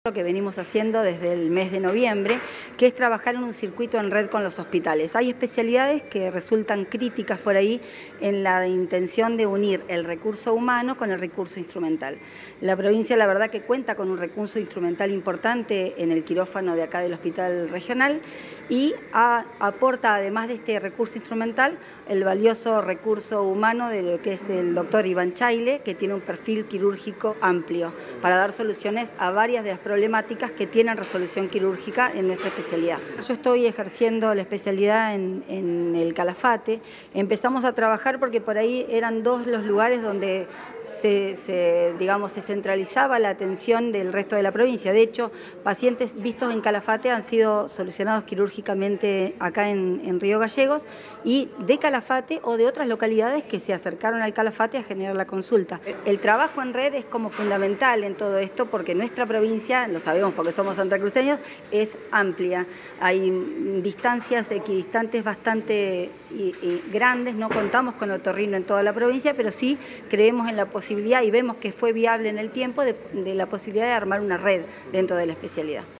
Lo que venimos haciendo desde el mes de noviembre, que es trabajar en un circuito en red con los hospitales. Hay especialidades que resultan críticas por ahí en la intención de unir el recurso humano con el recurso instrumental. La provincia, la verdad, que cuenta con un recurso instrumental importante en el quirófano de acá del Hospital Regional y aporta, además de este recurso instrumental, el valioso recurso humano de lo que es el doctor Iván Chaile, que tiene un perfil quirúrgico amplio para dar soluciones a varias de las problemáticas que tienen resolución quirúrgica en nuestra especialidad. Yo estoy ejerciendo la especialidad en el Calafate. Empezamos a trabajar porque por ahí eran dos los lugares donde se centralizaba la atención del resto de la provincia. De hecho, pacientes vistos en Calafate han sido solucionados quirúrgicamente acá en Río Gallegos y de Calafate o de otras localidades que se acercaron al Calafate a generar la consulta. El trabajo en red es como fundamental en todo esto porque nuestra provincia, lo sabemos porque somos santacruceños, es amplia. Hay distancias equidistantes bastante grandes, no contamos con otorrino en toda la provincia, pero sí creemos en la posibilidad y vemos que fue viable en el tiempo de la posibilidad de armar una red dentro de la especialidad.